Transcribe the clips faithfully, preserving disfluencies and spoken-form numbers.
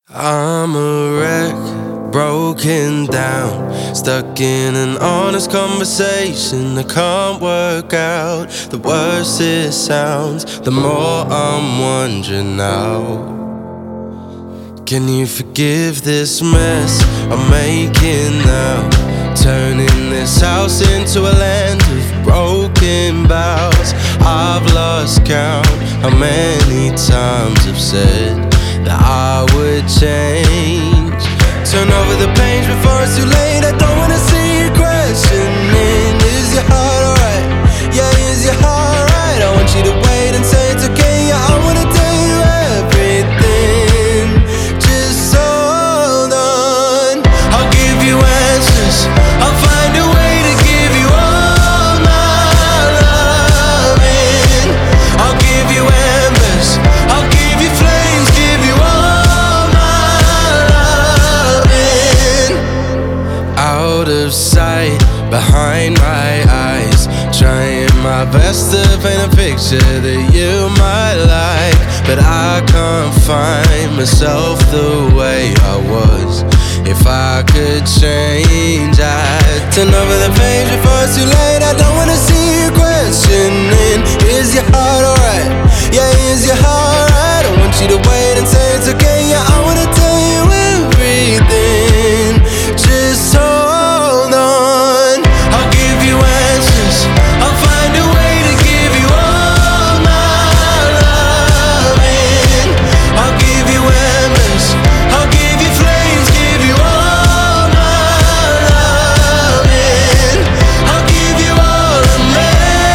I'm a wreck, broken down, stuck in an honest conversation I can't work out. The worse it sounds, the more I'm wondering now. Can you forgive this mess I'm making now? Turning this house into a land of broken vows. I've lost count how many times I've said that I would change. Turn over the page before it's too late. I don't wanna see you questioning. Is your heart alright? Yeah, is your heart right? I want you to wait and say it's okay. Yeah, I wanna tell you everything. Just hold on, I'll give you answers. I'll find a way to give you all my loving. I'll give you embers, I'll give you flames, give you all my loving. Out of sight, behind my eyes, trying my best to paint a picture that you might like, but I can't find myself the way I was. If I could change, I'd turn over the page before it's too late. I don't wanna see you questioning. Is your heart alright? Yeah, is your heart right? I want you to wait and say it's okay. Yeah, I wanna tell you everything. Just hold on, I'll give you answers. I'll find a way to give you all my loving. I'll give you embers, I'll give you flames, give you all my loving. I'll give you all of me,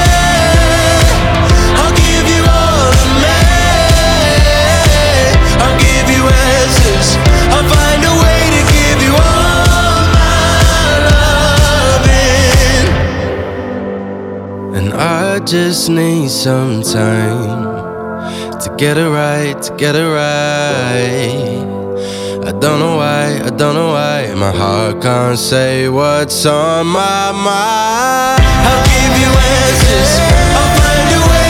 I'll give you all of me. I'll give you answers, I'll find a way to give you all my loving. And I just need some time to get it right, to get it right. I don't know why, I don't know why my heart can't say what's on my mind. I'll give you answers, I'll find a way.